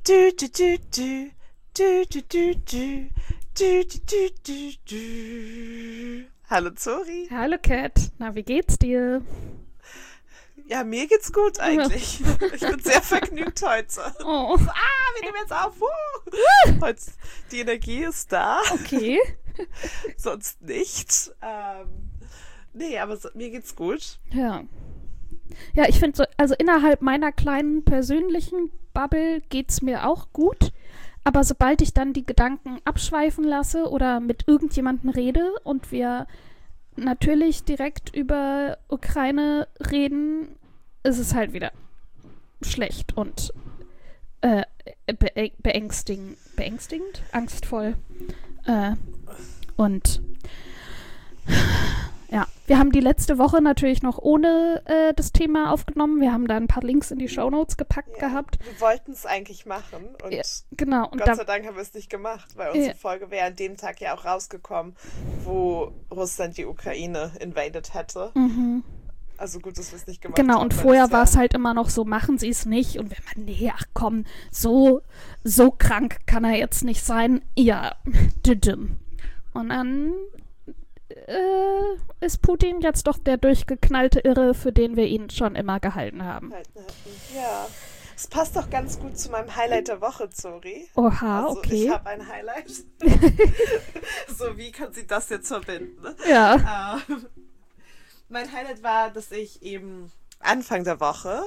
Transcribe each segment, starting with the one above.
Du, du, du, du. Du, du, du, du. Du, du, du, du, du. Hallo Zori. Hallo Kat, na wie geht's dir? Ja, mir geht's gut eigentlich. Ich bin sehr vergnügt heute. Oh, Wir nehmen jetzt auf. Heute, die Energie ist da, okay. sonst nicht. Nee, aber mir geht's gut. Ja. Ja, ich finde so, also innerhalb meiner kleinen persönlichen Bubble geht's mir auch gut. Aber sobald ich dann die Gedanken abschweifen lasse oder mit irgendjemandem rede und wir natürlich direkt über Ukraine reden, ist es halt wieder schlecht und beängstigend, angstvoll. Und ja, wir haben die letzte Woche natürlich noch ohne das Thema aufgenommen. Wir haben da ein paar Links in die Shownotes gepackt gehabt. Wir wollten es eigentlich machen und Ja, genau. Und Gott sei Dank haben wir es nicht gemacht, weil unsere Folge wäre an dem Tag ja auch rausgekommen, wo Russland die Ukraine invaded hätte. Also gut, dass wir es nicht gemacht haben. Genau, und weil vorher das war es halt immer noch so, machen sie es nicht. Und wenn man, nee, ach komm, so krank kann er jetzt nicht sein. Ja, düdüm. Und dann ist Putin jetzt doch der durchgeknallte Irre, für den wir ihn schon immer gehalten haben. Ja, es passt doch ganz gut zu meinem Highlight der Woche, Zori. Oha, Also okay. ich habe ein Highlight. So, wie kann sie das jetzt verbinden? Ne? Ja. Mein Highlight war, dass ich eben Anfang der Woche,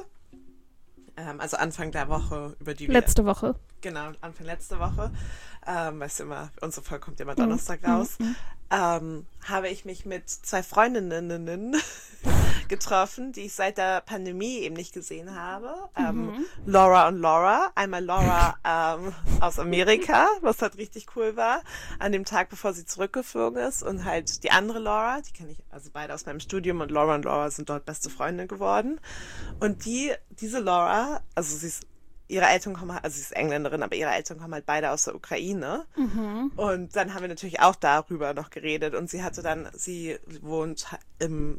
über die wir... Letzte Woche. Genau, Anfang letzte Woche, weißt du immer, unsere Folge kommt ja immer Donnerstag raus, habe ich mich mit zwei Freundinnen getroffen, die ich seit der Pandemie eben nicht gesehen habe. Laura und Laura. Einmal Laura aus Amerika, was halt richtig cool war, an dem Tag, bevor sie zurückgeflogen ist. Und halt die andere Laura, die kenne ich also beide aus meinem Studium, und Laura sind dort beste Freundinnen geworden. Und diese Laura, also ihre Eltern kommen, also sie ist Engländerin, aber ihre Eltern kommen halt beide aus der Ukraine. Und dann haben wir natürlich auch darüber noch geredet. Und sie wohnt im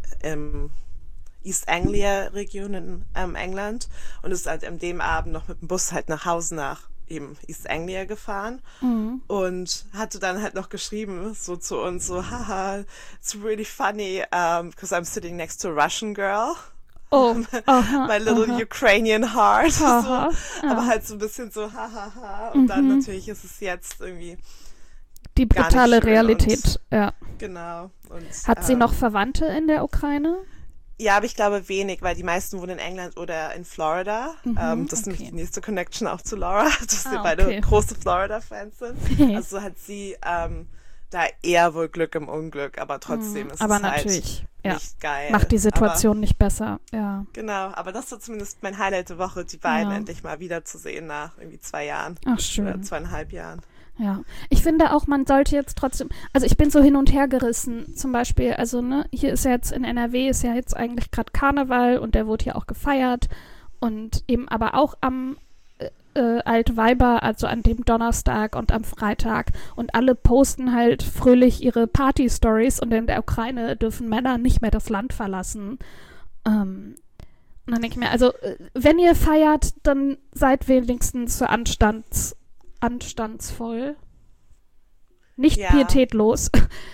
East Anglia-Region in England und ist halt an dem Abend noch mit dem Bus halt nach Hause nach eben East Anglia gefahren und hatte dann halt noch geschrieben, so zu uns, so, haha, it's really funny, because I'm sitting next to a Russian girl. Oh, My little Ukrainian heart. Aha, so. Aber halt so ein bisschen so, hahaha. Und dann natürlich ist es jetzt irgendwie die gar brutale nicht schön Realität, ja. Genau. Und, Hat sie noch Verwandte in der Ukraine? Ja, aber ich glaube wenig, weil die meisten wohnen in England oder in Florida. Das ist nämlich die nächste Connection auch zu Laura, dass wir beide große Florida-Fans sind. Also hat sie da eher wohl Glück im Unglück, aber trotzdem ist aber es natürlich, halt nicht geil. Macht die Situation nicht besser, ja. Genau, aber das war zumindest mein Highlight der Woche, die beiden endlich mal wiederzusehen nach irgendwie 2 Jahren. Ach, schön. Oder 2,5 Jahren. Ja, ich finde auch, man sollte jetzt trotzdem, also ich bin so hin und her gerissen, zum Beispiel, also ne, hier ist ja jetzt in NRW, ist ja jetzt eigentlich gerade Karneval und der wurde ja auch gefeiert und eben aber auch am Altweiber, also an dem Donnerstag und am Freitag, und alle posten halt fröhlich ihre Party-Stories, und in der Ukraine dürfen Männer nicht mehr das Land verlassen. Und dann denke ich mir, also wenn ihr feiert, dann seid wenigstens so anstandsvoll, nicht pietätlos.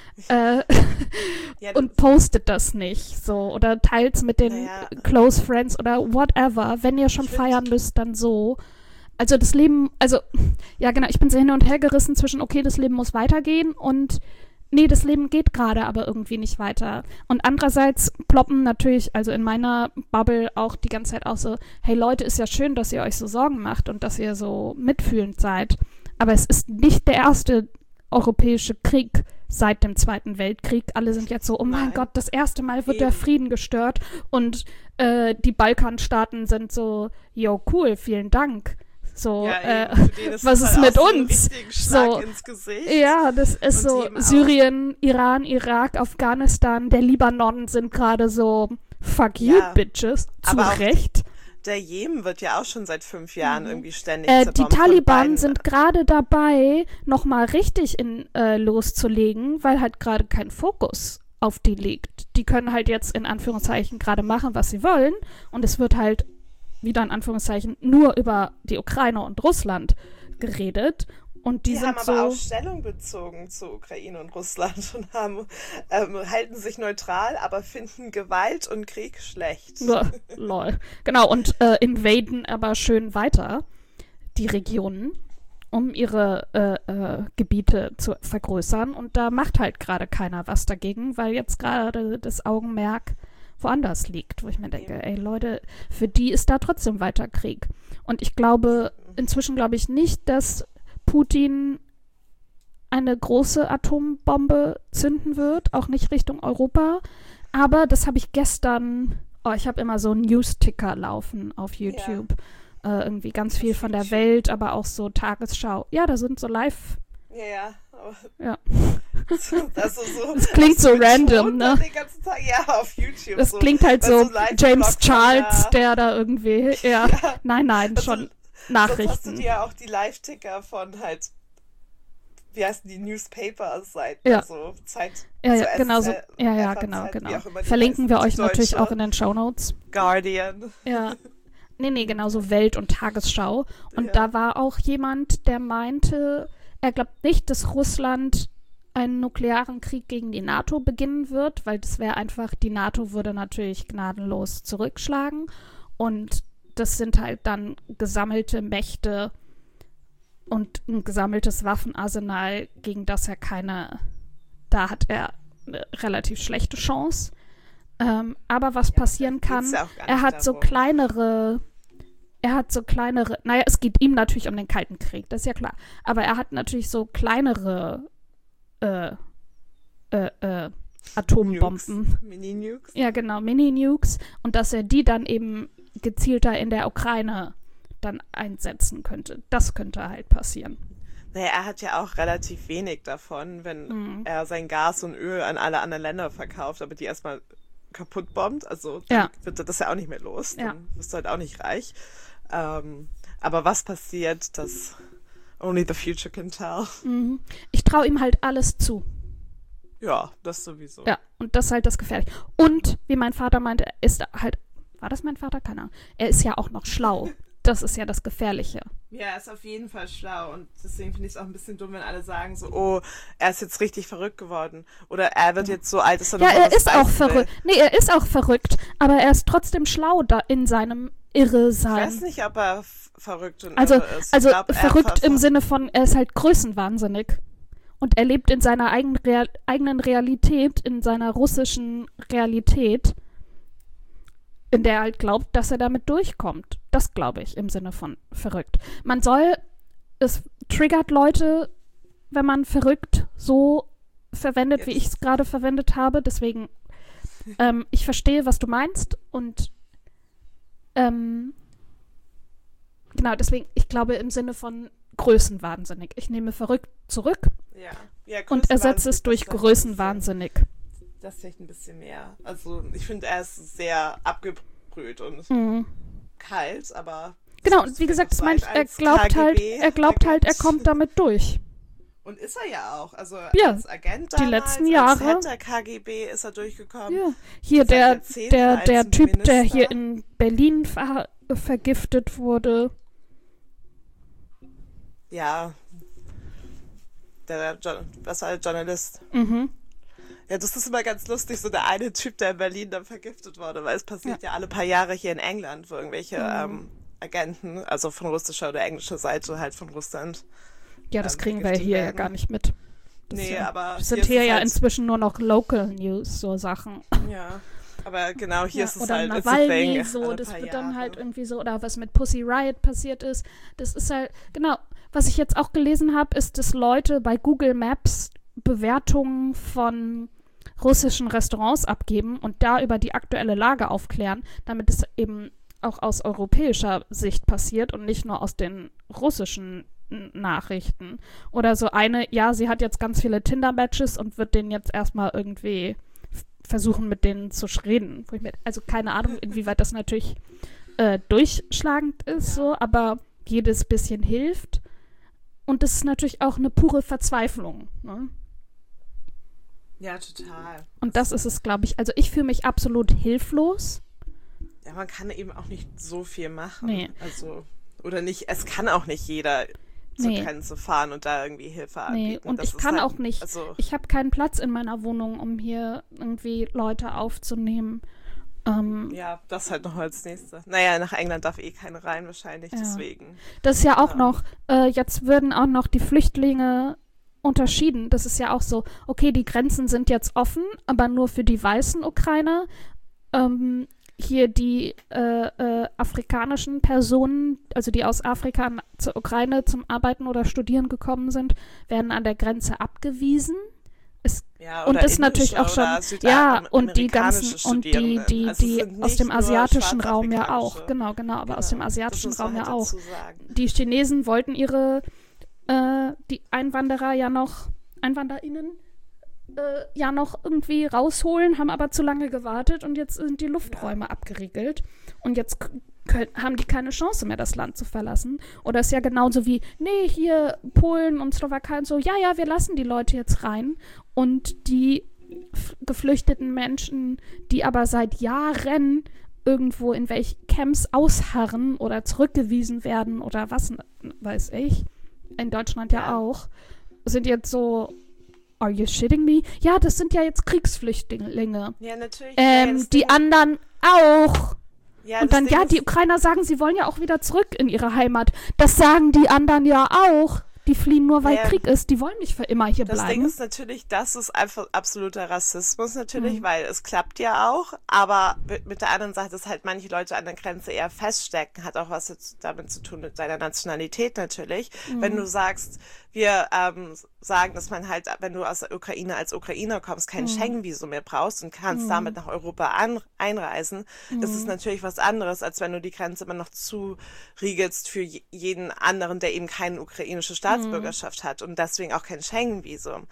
Und postet das nicht so oder teilt's mit den Close Friends oder whatever. Wenn ihr schon feiern müsst, dann so. Also das Leben, also ja genau, ich bin so hin und her gerissen zwischen, okay, das Leben muss weitergehen und nee, das Leben geht gerade aber irgendwie nicht weiter. Und andererseits ploppen natürlich, also in meiner Bubble auch die ganze Zeit auch so, hey Leute, ist ja schön, dass ihr euch so Sorgen macht und dass ihr so mitfühlend seid. Aber es ist nicht der erste europäische Krieg seit dem Zweiten Weltkrieg. Alle sind jetzt so, oh mein Gott, das erste Mal wird der Frieden gestört, und die Balkanstaaten sind so, yo, cool, vielen Dank. So, was ist mit uns? So, ins Gesicht. Ja, das ist und so, Syrien, Iran, Irak, Afghanistan, der Libanon sind gerade so, fuck you, bitches, zu Recht. Der Jemen wird ja auch schon seit 5 Jahren irgendwie ständig zerbombt. Die Taliban sind gerade dabei, nochmal richtig loszulegen, weil halt gerade kein Fokus auf die liegt. Die können halt jetzt in Anführungszeichen gerade machen, was sie wollen, und es wird halt wieder in Anführungszeichen, nur über die Ukraine und Russland geredet. Und die sind haben so, aber auch Stellung bezogen zu Ukraine und Russland und halten sich neutral, aber finden Gewalt und Krieg schlecht. Lol. Genau, und invaden aber schön weiter die Regionen, um ihre Gebiete zu vergrößern. Und da macht halt gerade keiner was dagegen, weil jetzt gerade das Augenmerk woanders liegt, wo ich mir denke, ey Leute, für die ist da trotzdem weiter Krieg. Und inzwischen glaube ich nicht, dass Putin eine große Atombombe zünden wird, auch nicht Richtung Europa. Aber das habe ich gestern, ich habe immer so einen News-Ticker laufen auf YouTube. Irgendwie ganz viel von der Welt, aber auch so Tagesschau. Ja, da sind so live. Ja. Das klingt so random, ne? Den ganzen Tag, ja, auf YouTube. Das klingt halt so James Charles, der da irgendwie, nein, schon Nachrichten. Sonst hast du dir ja auch die Live-Ticker von halt, wie heißen die, Newspaper-Seiten, also Zeit. Ja, genau so. Ja, genau. Verlinken wir euch natürlich auch in den Shownotes. Guardian. Ja. Nee, genau so Welt- und Tagesschau. Und da war auch jemand, der meinte, er glaubt nicht, dass Russland einen nuklearen Krieg gegen die NATO beginnen wird, weil das wäre einfach, die NATO würde natürlich gnadenlos zurückschlagen. Und das sind halt dann gesammelte Mächte und ein gesammeltes Waffenarsenal, gegen das da hat er eine relativ schlechte Chance. Aber was passieren kann, er hat so kleinere, naja, es geht ihm natürlich um den Kalten Krieg, das ist ja klar. Aber er hat natürlich so kleinere Atombomben. Mini-Nukes. Ja, genau, Mini-Nukes. Und dass er die dann eben gezielter in der Ukraine dann einsetzen könnte. Das könnte halt passieren. Naja, er hat ja auch relativ wenig davon, wenn er sein Gas und Öl an alle anderen Länder verkauft, aber die erstmal kaputt bombt. Also dann wird er das ja auch nicht mehr los. Dann bist du halt auch nicht reich. Aber was passiert, das only the future can tell. Ich traue ihm halt alles zu. Ja, das sowieso. Ja, und das ist halt das Gefährliche. Und, wie mein Vater meinte, ist halt, war das mein Vater? Keine Ahnung. Er ist ja auch noch schlau. Das ist ja das Gefährliche. Ja, er ist auf jeden Fall schlau. Und deswegen finde ich es auch ein bisschen dumm, wenn alle sagen so, oh, er ist jetzt richtig verrückt geworden. Oder er wird jetzt so alt, dass er noch er ist auch verrückt. Nee, er ist auch verrückt. Aber er ist trotzdem schlau da in seinem Irre-Sein. Ich weiß nicht, ob er verrückt und irre ist. Also verrückt im Sinne von, er ist halt größenwahnsinnig. Und er lebt in seiner eigenen Realität, in seiner russischen Realität, in der er halt glaubt, dass er damit durchkommt. Das glaube ich im Sinne von verrückt. Es triggert Leute, wenn man verrückt so verwendet, wie ich es gerade verwendet habe. Deswegen, ich verstehe, was du meinst. Und genau, deswegen, ich glaube im Sinne von größenwahnsinnig. Ich nehme verrückt zurück und ersetze es durch größenwahnsinnig. Das vielleicht ein bisschen mehr. Also ich finde, er ist sehr abgebrüht und kalt, aber... Genau, und wie gesagt, das meine ich, er glaubt halt, er kommt damit durch. Und ist er ja auch. Also als Agent damals, die letzten Jahre. Als Head der KGB ist er durchgekommen. Ja. Hier der Typ, der hier in Berlin vergiftet wurde. Ja. Was war der Journalist? Ja, das ist immer ganz lustig, so der eine Typ, der in Berlin dann vergiftet wurde, weil es passiert ja alle paar Jahre hier in England, wo irgendwelche Agenten, also von russischer oder englischer Seite halt von Russland. Ja, das kriegen wir hier ja gar nicht mit. Aber das sind hier ja halt inzwischen nur noch Local News, so Sachen. Ja, aber genau, hier ist es oder halt Nawalny, so, das wird dann halt irgendwie so, oder was mit Pussy Riot passiert ist, das ist halt, genau, was ich jetzt auch gelesen habe, ist, dass Leute bei Google Maps Bewertungen von russischen Restaurants abgeben und da über die aktuelle Lage aufklären, damit es eben auch aus europäischer Sicht passiert und nicht nur aus den russischen Nachrichten. Oder so sie hat jetzt ganz viele Tinder-Matches und wird denen jetzt erstmal irgendwie versuchen, mit denen zu reden. Also keine Ahnung, inwieweit das natürlich durchschlagend ist, so, aber jedes bisschen hilft. Und das ist natürlich auch eine pure Verzweiflung, ne? Ja, total. Und das ist es, glaube ich. Also ich fühle mich absolut hilflos. Ja, man kann eben auch nicht so viel machen. Nee. Also, oder nicht, es kann auch nicht jeder zur Grenze fahren und da irgendwie Hilfe anbieten. Und ich kann auch nicht, ich habe keinen Platz in meiner Wohnung, um hier irgendwie Leute aufzunehmen. Ja, das halt noch als nächstes. Naja, nach England darf keine rein wahrscheinlich, deswegen. Das ist ja auch noch, jetzt würden auch noch die Flüchtlinge unterschieden. Das ist ja auch so, okay, die Grenzen sind jetzt offen, aber nur für die weißen Ukrainer. Hier die afrikanischen Personen, also die aus Afrika zur Ukraine zum Arbeiten oder Studieren gekommen sind, werden an der Grenze abgewiesen. Und das natürlich auch schon, und die ganzen, und die aus dem asiatischen Raum ja auch, genau, aber aus dem asiatischen Raum ja auch. Die Chinesen wollten die EinwanderInnen ja noch irgendwie rausholen, haben aber zu lange gewartet und jetzt sind die Lufträume abgeriegelt und jetzt haben die keine Chance mehr, das Land zu verlassen. Oder ist ja genauso wie, nee, hier Polen und Slowakei und so, ja, wir lassen die Leute jetzt rein und die geflüchteten Menschen, die aber seit Jahren irgendwo in welchen Camps ausharren oder zurückgewiesen werden oder was weiß ich, in Deutschland ja auch, sind jetzt so, are you shitting me? Ja, das sind ja jetzt Kriegsflüchtlinge. Ja, natürlich. Die anderen auch. Ja, und dann, die Ukrainer sagen, sie wollen ja auch wieder zurück in ihre Heimat. Das sagen die anderen ja auch. Die fliehen nur, weil Krieg ist. Die wollen nicht für immer hier bleiben. Das Ding ist natürlich, das ist einfach absoluter Rassismus natürlich, weil es klappt ja auch. Aber mit der anderen Sache, dass halt manche Leute an der Grenze eher feststecken, hat auch was jetzt damit zu tun mit seiner Nationalität natürlich. Wenn du sagst, wir sagen, dass man halt, wenn du aus der Ukraine als Ukrainer kommst, kein Schengen-Visum mehr brauchst und kannst damit nach Europa einreisen, das ist natürlich was anderes, als wenn du die Grenze immer noch zuriegelst für jeden anderen, der eben keine ukrainische Staatsbürgerschaft hat und deswegen auch kein Schengen-Visum.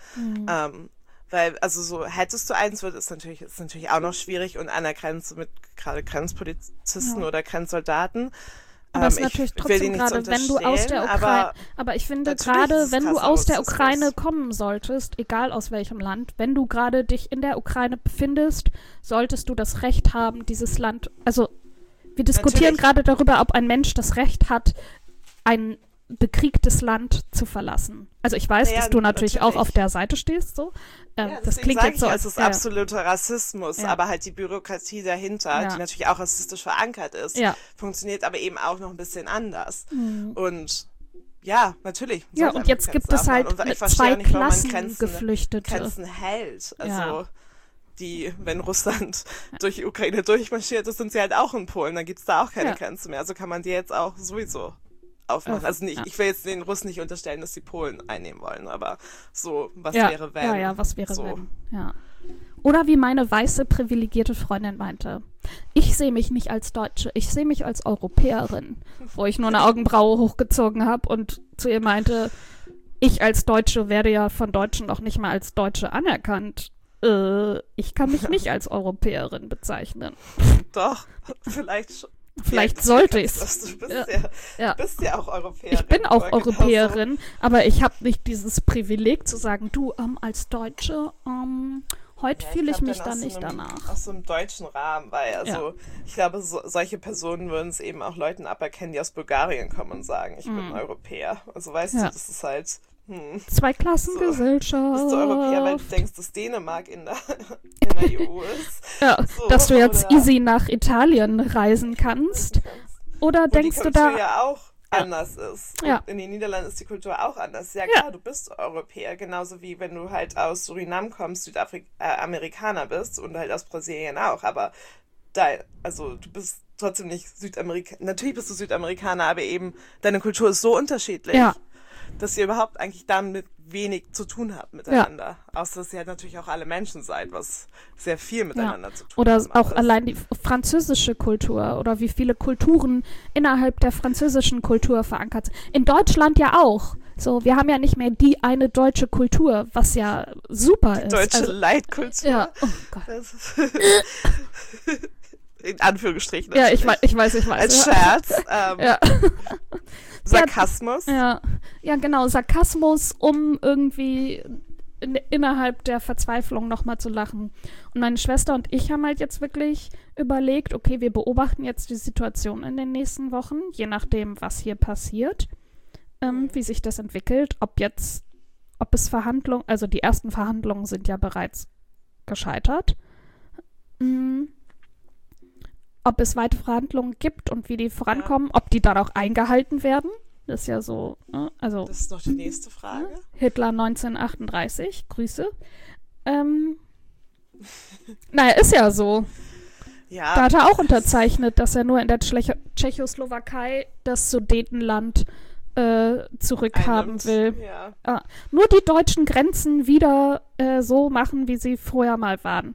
Weil, also so, hättest du eins, ist natürlich auch noch schwierig und an der Grenze mit gerade Grenzpolizisten oder Grenzsoldaten. Aber es ist natürlich trotzdem gerade, wenn du aus der Ukraine, aber ich finde gerade, wenn du aus der Ukraine kommen solltest, egal aus welchem Land, wenn du gerade dich in der Ukraine befindest, solltest du das Recht haben, dieses Land, also wir diskutieren gerade darüber, ob ein Mensch das Recht hat, ein bekriegtes Land zu verlassen. Also ich weiß, dass du natürlich auch auf der Seite stehst, so. Das klingt jetzt so, als es ist absoluter Rassismus, aber halt die Bürokratie dahinter, die natürlich auch rassistisch verankert ist, funktioniert aber eben auch noch ein bisschen anders. Und ja, natürlich. Ja, und jetzt gibt es halt zwei Klassen Geflüchtete. Grenzen hält. Also die, wenn Russland durch die Ukraine durchmarschiert ist, sind sie halt auch in Polen, dann gibt es da auch keine Grenze mehr. Also kann man die jetzt auch sowieso aufmachen. Also nicht, ich will jetzt den Russen nicht unterstellen, dass sie Polen einnehmen wollen, aber so, was wäre, wenn? Ja, was wäre, wenn? Ja. Oder wie meine weiße, privilegierte Freundin meinte, ich sehe mich nicht als Deutsche, ich sehe mich als Europäerin, wo ich nur eine Augenbraue hochgezogen habe und zu ihr meinte, ich als Deutsche werde ja von Deutschen noch nicht mal als Deutsche anerkannt. Ich kann mich nicht als Europäerin bezeichnen. Doch, vielleicht schon. Vielleicht sollte ich es. Du bist ja auch Europäerin. Ich bin auch Europäerin, aber ich habe nicht dieses Privileg zu sagen, du, als Deutsche, heute fühle ich mich da nicht danach. Aus so einem deutschen Rahmen, weil ich glaube, solche Personen würden es eben auch Leuten aberkennen, die aus Bulgarien kommen und sagen, ich bin Europäer. Also weißt du, das ist halt Zweiklassengesellschaft. Bist du Europäer, weil du denkst, dass Dänemark in der EU ist. Ja, so, dass du jetzt easy nach Italien reisen kannst. Oder denkst du da... Die Kultur ja auch anders ist. Und in den Niederlanden ist die Kultur auch anders. Ja klar, du bist Europäer. Genauso wie wenn du halt aus Suriname kommst, Amerikaner bist und halt aus Brasilien auch. Aber du bist trotzdem nicht Südamerikaner. Natürlich bist du Südamerikaner, aber eben deine Kultur ist so unterschiedlich. Ja. Dass ihr überhaupt eigentlich damit wenig zu tun habt miteinander. Außer, dass ihr halt natürlich auch alle Menschen seid, was sehr viel miteinander zu tun oder hat. Oder auch allein die französische Kultur oder wie viele Kulturen innerhalb der französischen Kultur verankert sind. In Deutschland ja auch. So, wir haben ja nicht mehr die eine deutsche Kultur, was ja super ist. Deutsche Leitkultur. Ja, oh Gott. In Anführungsstrichen. Ja, ich weiß. Als Scherz. Sarkasmus. Ja, genau, Sarkasmus, um irgendwie innerhalb der Verzweiflung nochmal zu lachen. Und meine Schwester und ich haben halt jetzt wirklich überlegt, okay, wir beobachten jetzt die Situation in den nächsten Wochen, je nachdem, was hier passiert, wie sich das entwickelt, ob es Verhandlungen, also die ersten Verhandlungen sind ja bereits gescheitert, ob es weitere Verhandlungen gibt und wie die vorankommen, ob die dann auch eingehalten werden. Das ist ja so, also. Das ist noch die nächste Frage. Hitler 1938, Grüße. Naja, ist ja so. Ja. Da hat er auch unterzeichnet, dass er nur in der Tschechoslowakei das Sudetenland zurückhaben will. Ja. Nur die deutschen Grenzen wieder so machen, wie sie vorher mal waren.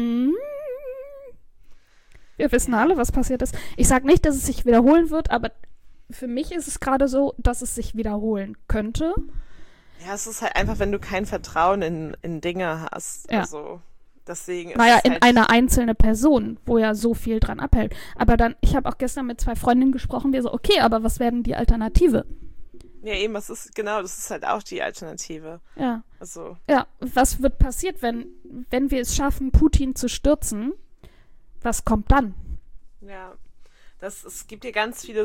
Wir wissen alle, was passiert ist. Ich sage nicht, dass es sich wiederholen wird, aber für mich ist es gerade so, dass es sich wiederholen könnte. Ja, es ist halt einfach, wenn du kein Vertrauen in Dinge hast. Ja. Also, deswegen ist Naja, es halt in eine einzelne Person, wo ja so viel dran abhält. Aber dann, ich habe auch gestern mit 2 Freundinnen gesprochen, die so, okay, aber was wäre denn die Alternative? Ja, eben, das ist halt auch die Alternative. Ja. Also. Ja, was wird passiert, wenn wir es schaffen, Putin zu stürzen? Was kommt dann? Ja. Es gibt hier ganz viele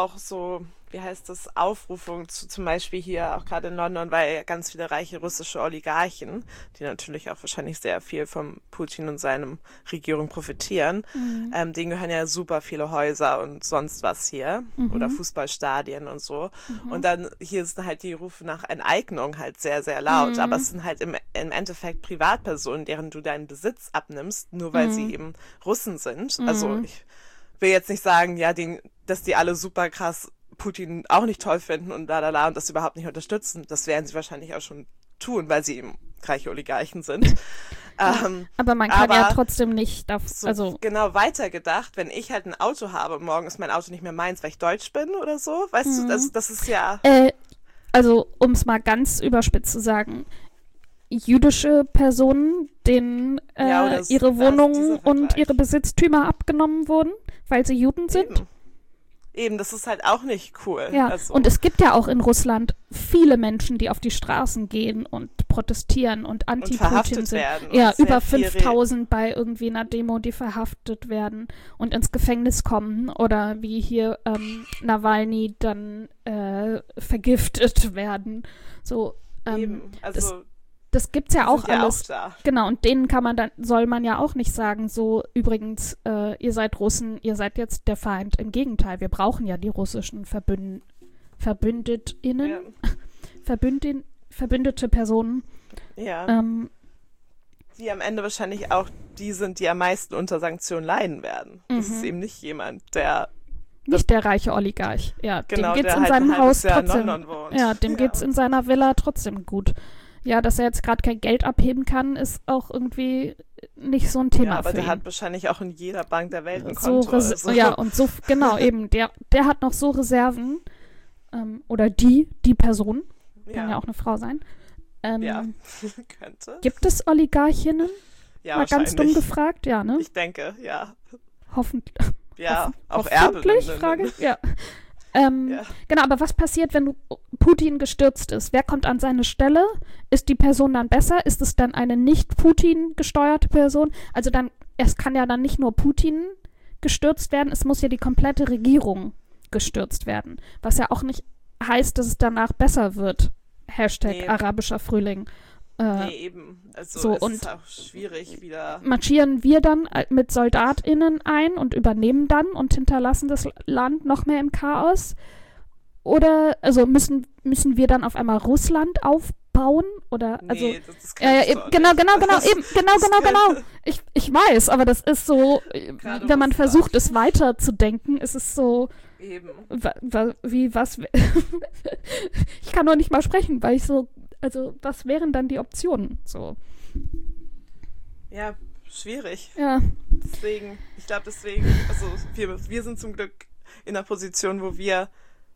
wie heißt das, Aufrufungen zu, zum Beispiel hier auch gerade in London, weil ganz viele reiche russische Oligarchen, die natürlich auch wahrscheinlich sehr viel vom Putin und seinem Regierung profitieren, denen gehören ja super viele Häuser und sonst was hier oder Fußballstadien und so. Und dann hier sind halt die Rufe nach Enteignung halt sehr, sehr laut, aber es sind halt im Endeffekt Privatpersonen, deren du deinen Besitz abnimmst, nur weil sie eben Russen sind. Also ich will jetzt nicht sagen, ja, dass die alle super krass Putin auch nicht toll finden und und das überhaupt nicht unterstützen. Das werden sie wahrscheinlich auch schon tun, weil sie eben reiche Oligarchen sind. Aber man kann ja trotzdem nicht genau weitergedacht, wenn ich halt ein Auto habe und morgen ist mein Auto nicht mehr meins, weil ich deutsch bin oder so, weißt du, das ist ja... Also, um es mal ganz überspitzt zu sagen, jüdische Personen, denen ihre Wohnungen und ihre Besitztümer abgenommen wurden, weil sie Juden sind. Eben, das ist halt auch nicht cool. Ja, also. Und es gibt ja auch in Russland viele Menschen, die auf die Straßen gehen und protestieren und anti-Putin sind. Ja, über 5000 bei irgendwie einer Demo, die verhaftet werden und ins Gefängnis kommen oder wie hier Nawalny dann vergiftet werden. So, eben, also das gibt's ja auch alles. Ja auch da. Genau, und denen soll man ja auch nicht sagen, so übrigens, ihr seid Russen, ihr seid jetzt der Feind. Im Gegenteil, wir brauchen ja die russischen VerbündetInnen, ja. verbündete Personen. Ja. Die am Ende wahrscheinlich auch die sind, die am meisten unter Sanktionen leiden werden. Das ist eben nicht jemand, der... Nicht der reiche Oligarch. Ja, genau, dem geht's der in seinem Haus trotzdem. Ja, dem geht's in seiner Villa trotzdem gut. Ja, dass er jetzt gerade kein Geld abheben kann, ist auch irgendwie nicht so ein Thema ja, aber für ihn. Der hat wahrscheinlich auch in jeder Bank der Welt ein Konto. Ja, und so, genau, eben, der hat noch so Reserven, oder die Person, kann ja auch eine Frau sein. Ja, könnte. Gibt es Oligarchinnen? Ja, mal ganz dumm gefragt, ja, ne? Ich denke, ja. Hoffentlich. Ja, auch hoffentlich, Erben. Frage, ja. Genau, aber was passiert, wenn Putin gestürzt ist? Wer kommt an seine Stelle? Ist die Person dann besser? Ist es dann eine nicht Putin gesteuerte Person? Also es kann ja dann nicht nur Putin gestürzt werden, es muss ja die komplette Regierung gestürzt werden. Was ja auch nicht heißt, dass es danach besser wird. Hashtag arabischer Frühling. Nee, eben. Also es ist auch schwierig wieder. Marschieren wir dann mit SoldatInnen ein und übernehmen dann und hinterlassen das Land noch mehr im Chaos? Oder müssen wir dann auf einmal Russland aufbauen? Oder das genau. Ich weiß, aber das ist so, wenn man versucht, es weiterzudenken, ist es so. Eben. Was? Ich kann doch nicht mal sprechen, weil ich so. Also, was wären dann die Optionen? So. Ja, schwierig. Ja. Ich glaube, also wir sind zum Glück in einer Position, wo wir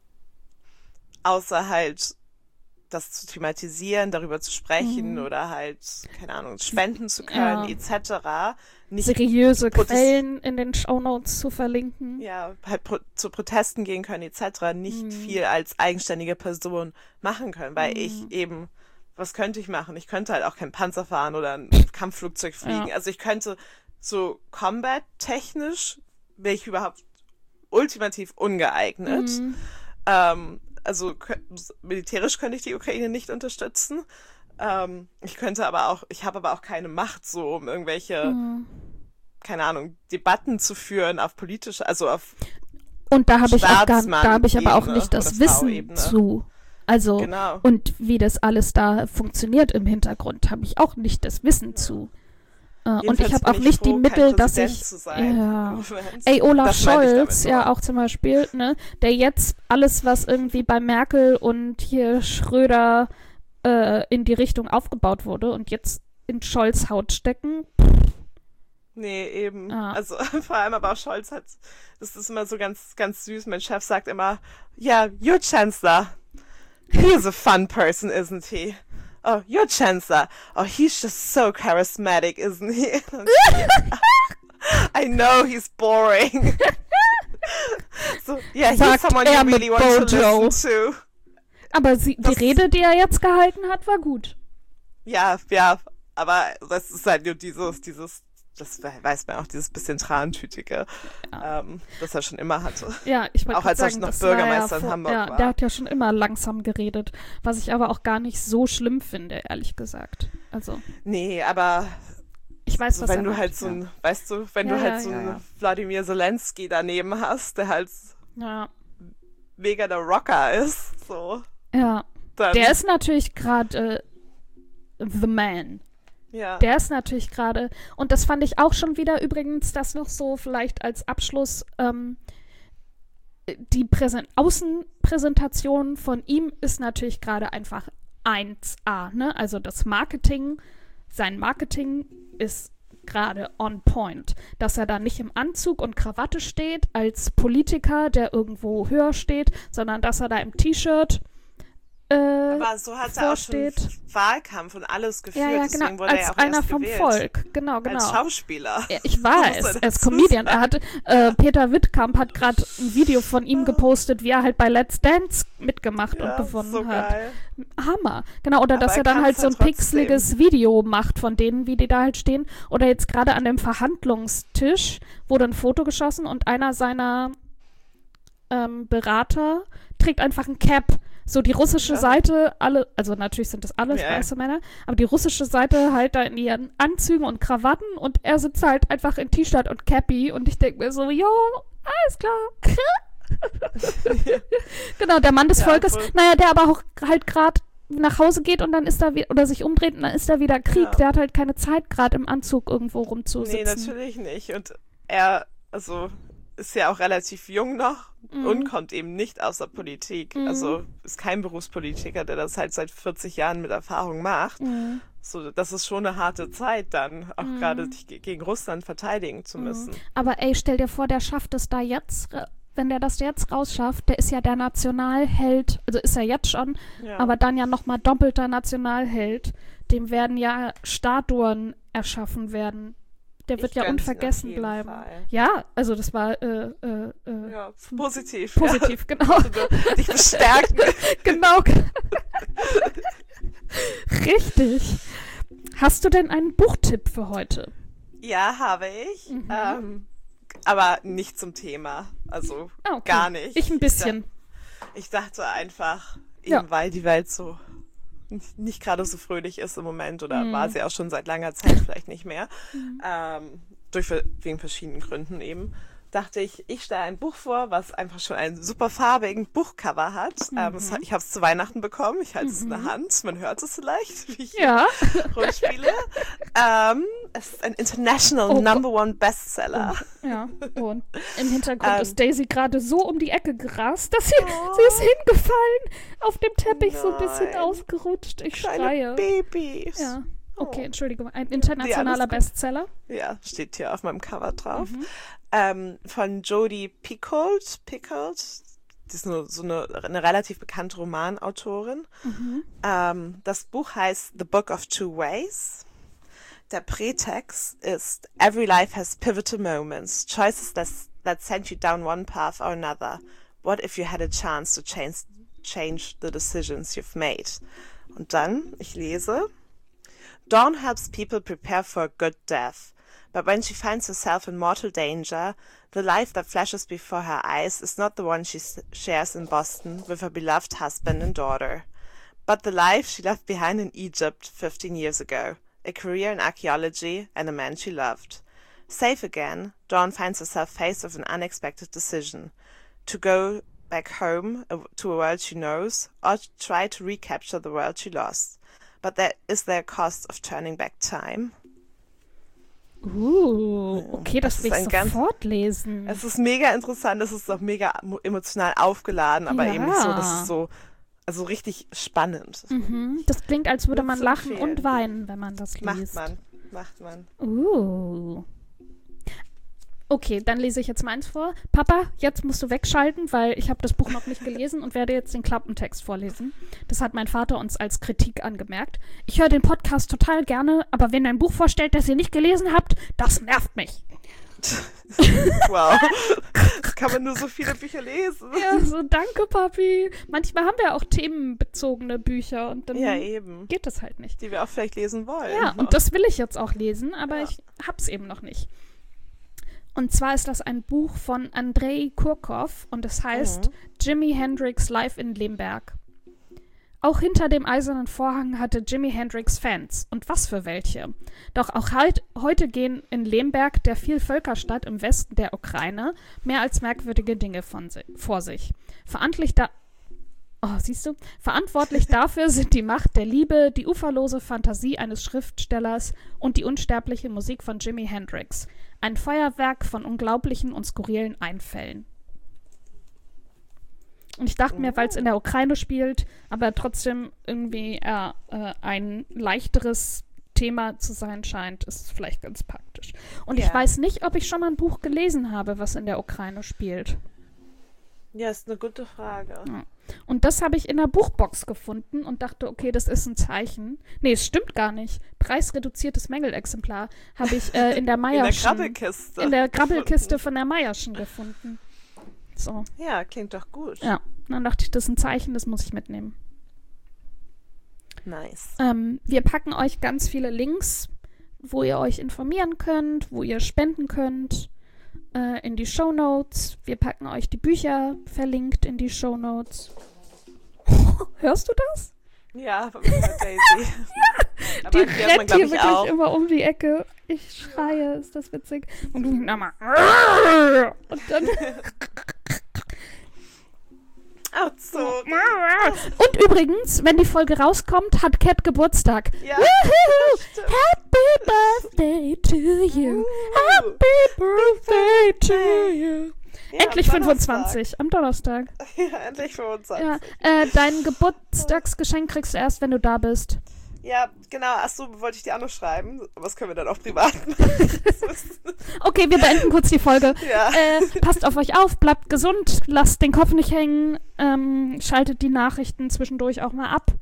außer halt das zu thematisieren, darüber zu sprechen oder halt, keine Ahnung, spenden zu können, etc. Nicht seriöse Quellen in den Shownotes zu verlinken. Ja, halt zu Protesten gehen können, etc. Nicht viel als eigenständige Person machen können, weil ich eben was könnte ich machen? Ich könnte halt auch kein Panzer fahren oder ein Kampfflugzeug fliegen. Ja. Also ich könnte so combat-technisch wäre ich überhaupt ultimativ ungeeignet. Also militärisch könnte ich die Ukraine nicht unterstützen. Ich habe aber auch keine Macht, so um irgendwelche, keine Ahnung, Debatten zu führen auf politische, also auf Und da habe ich aber auch nicht das Wissen Frau-Ebene. zu. Also, Genau. und wie das alles da funktioniert im Hintergrund, habe ich auch nicht das Wissen zu. Und ich habe auch nicht die Mittel, dass ich. Ja. Ey, Olaf Scholz, ja auch zum Beispiel, ne, der jetzt alles, was irgendwie bei Merkel und hier Schröder in die Richtung aufgebaut wurde und jetzt in Scholz Haut stecken. Nee, eben. Also vor allem aber auch Scholz das ist immer so ganz, ganz süß. Mein Chef sagt immer, yeah, your Chancellor. He's a fun person, isn't he? Oh, your Chancellor. Oh, he's just so charismatic, isn't he? I know he's boring. So, yeah, he's someone you really want to listen to. Aber die Rede, die er jetzt gehalten hat, war gut. Ja, aber das ist halt nur dieses, das weiß man auch, dieses bisschen Trantütige, das er schon immer hatte. Ja, ich wollte auch als sagen, er noch Bürgermeister in Hamburg war. Der hat ja schon immer langsam geredet, was ich aber auch gar nicht so schlimm finde, ehrlich gesagt. Also. Nee, aber ich weiß, was wenn du halt so ein, weißt du, wenn du halt so einen Wladimir Zelensky daneben hast, der halt mega der Rocker ist, so. Ja. Der ist natürlich gerade the man. Ja. Der ist natürlich gerade, und das fand ich auch schon wieder übrigens, das noch so vielleicht als Abschluss, die Außenpräsentation von ihm ist natürlich gerade einfach 1A, ne? Also das Marketing, sein Marketing ist gerade on point. Dass er da nicht im Anzug und Krawatte steht, als Politiker, der irgendwo höher steht, sondern dass er da im T-Shirt aber so hat er auch schon Wahlkampf und alles geführt. Ja, genau. Deswegen wurde er auch einer erst vom gewählt. Volk. Genau. Als Schauspieler. Ja, ich weiß, als Comedian. Er hat, Peter Wittkamp hat gerade ein Video von ihm gepostet, wie er halt bei Let's Dance mitgemacht und gewonnen hat. Geil. Hammer. Genau, oder dass er dann halt so ein pixeliges Video macht von denen, wie die da halt stehen. Oder jetzt gerade an dem Verhandlungstisch wurde ein Foto geschossen und einer seiner Berater trägt einfach ein Cap. So die russische Seite, also natürlich sind das alles weiße Männer, aber die russische Seite halt da in ihren Anzügen und Krawatten und er sitzt halt einfach in T-Shirt und Cappy und ich denke mir so, jo, alles klar. Genau, der Mann des Volkes, der aber auch halt gerade nach Hause geht und dann ist da oder sich umdreht und dann ist da wieder Krieg. Der hat halt keine Zeit, gerade im Anzug irgendwo rumzusitzen. Nee, natürlich nicht. Und er, ist ja auch relativ jung noch und kommt eben nicht aus der Politik. Also ist kein Berufspolitiker, der das halt seit 40 Jahren mit Erfahrung macht. So, das ist schon eine harte Zeit dann, auch gerade gegen Russland verteidigen zu müssen. Aber ey, stell dir vor, der schafft es da jetzt, wenn der das jetzt rausschafft, der ist ja der Nationalheld, also ist er jetzt schon, aber dann ja nochmal doppelter Nationalheld. Dem werden ja Statuen erschaffen werden. Der wird ja unvergessen bleiben. Fall. Ja, also das war positiv. Positiv, genau. Dich bestärken. Genau. Richtig. Hast du denn einen Buchtipp für heute? Ja, habe ich. Aber nicht zum Thema. Also gar nicht. Ich ein bisschen. Ich dachte einfach, eben weil die Welt so nicht gerade so fröhlich ist im Moment oder war sie auch schon seit langer Zeit vielleicht nicht mehr, wegen verschiedenen Gründen eben, dachte ich stelle ein Buch vor, was einfach schon einen super farbigen Buchcover hat. Ich habe es zu Weihnachten bekommen, ich halte es in der Hand, man hört es vielleicht, wie ich rumspiele. Es ist ein International Number One Bestseller. Und im Hintergrund ist Daisy gerade so um die Ecke gerast, dass sie ist hingefallen, auf dem Teppich so ein bisschen ausgerutscht. Ich schreie. Babys. Ja. Okay, Entschuldigung, ein internationaler Bestseller. Ja, steht hier auf meinem Cover drauf. Von Jodi Picoult. Die ist so eine relativ bekannte Romanautorin. Das Buch heißt The Book of Two Ways. Der Prätext ist Every life has pivotal moments, choices that send you down one path or another. What if you had a chance to change the decisions you've made? Und dann, ich lese, Dawn helps people prepare for a good death. But when she finds herself in mortal danger, the life that flashes before her eyes is not the one she shares in Boston with her beloved husband and daughter, but the life she left behind in Egypt 15 years ago, a career in archaeology and a man she loved. Safe again, Dawn finds herself faced with an unexpected decision, to go back home to a world she knows, or to try to recapture the world she lost. But is there a cost of turning back time? Okay, das will ich sofort lesen. Es ist mega interessant, es ist auch mega emotional aufgeladen, aber eben nicht so, das ist so, also richtig spannend. Das klingt, als würde man lachen und weinen, wenn man das liest. Macht man. Okay, dann lese ich jetzt meins vor. Papa, jetzt musst du wegschalten, weil ich habe das Buch noch nicht gelesen und werde jetzt den Klappentext vorlesen. Das hat mein Vater uns als Kritik angemerkt. Ich höre den Podcast total gerne, aber wenn ihr ein Buch vorstellt, das ihr nicht gelesen habt, das nervt mich. Wow. Kann man nur so viele Bücher lesen. Ja, so danke, Papi. Manchmal haben wir auch themenbezogene Bücher und dann geht das halt nicht. Die wir auch vielleicht lesen wollen. Ja, und das will ich jetzt auch lesen, aber ich hab's eben noch nicht. Und zwar ist das ein Buch von Andrei Kurkov und es heißt Jimi Hendrix Live in Lemberg. Auch hinter dem eisernen Vorhang hatte Jimi Hendrix Fans. Und was für welche. Doch auch heute gehen in Lemberg, der Vielvölkerstadt im Westen der Ukraine, mehr als merkwürdige Dinge vor sich. Verantwortlich dafür sind die Macht der Liebe, die uferlose Fantasie eines Schriftstellers und die unsterbliche Musik von Jimi Hendrix. Ein Feuerwerk von unglaublichen und skurrilen Einfällen. Und ich dachte mir, weil es in der Ukraine spielt, aber trotzdem irgendwie ein leichteres Thema zu sein scheint, ist vielleicht ganz praktisch. Und ich weiß nicht, ob ich schon mal ein Buch gelesen habe, was in der Ukraine spielt. Ja, ist eine gute Frage. Ja. Und das habe ich in der Buchbox gefunden und dachte, okay, das ist ein Zeichen. Nee, es stimmt gar nicht. Preisreduziertes Mängelexemplar habe ich in der Meierschen. In der Grabbelkiste von der Meierschen gefunden. So. Ja, klingt doch gut. Ja, und dann dachte ich, das ist ein Zeichen, das muss ich mitnehmen. Nice. Wir packen euch ganz viele Links, wo ihr euch informieren könnt, wo ihr spenden könnt, in die Shownotes. Wir packen euch die Bücher verlinkt in die Shownotes. Hörst du das? Ja, von Daisy. Ja, die rennt hier wirklich auch immer um die Ecke. Ich schreie, ist das witzig. Und du nochmal. Und dann. Und übrigens, wenn die Folge rauskommt, hat Cat Geburtstag. Ja. Happy Birthday to you. Happy Birthday to you. Ja, endlich 25, am Donnerstag. Ja, endlich 25. Ja, dein Geburtstagsgeschenk kriegst du erst, wenn du da bist. Ja, genau. Achso, wollte ich dir auch noch schreiben. Aber das können wir dann auch privat machen. Okay, wir beenden kurz die Folge. Ja. Passt auf euch auf, bleibt gesund, lasst den Kopf nicht hängen, schaltet die Nachrichten zwischendurch auch mal ab.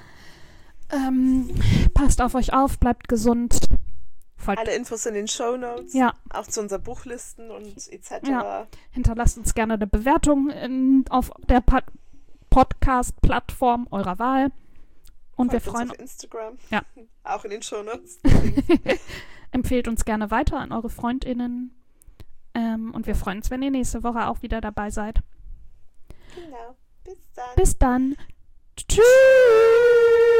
Passt auf euch auf, bleibt gesund. Alle Infos in den Shownotes. Ja. Auch zu unseren Buchlisten und etc. Ja. Hinterlasst uns gerne eine Bewertung auf der Podcast-Plattform eurer Wahl. Und wir freuen uns auf Instagram. Ja. Auch in den Shownotes. Empfehlt uns gerne weiter an eure FreundInnen. Und wir freuen uns, wenn ihr nächste Woche auch wieder dabei seid. Genau. Bis dann. Bis dann. Tschüss.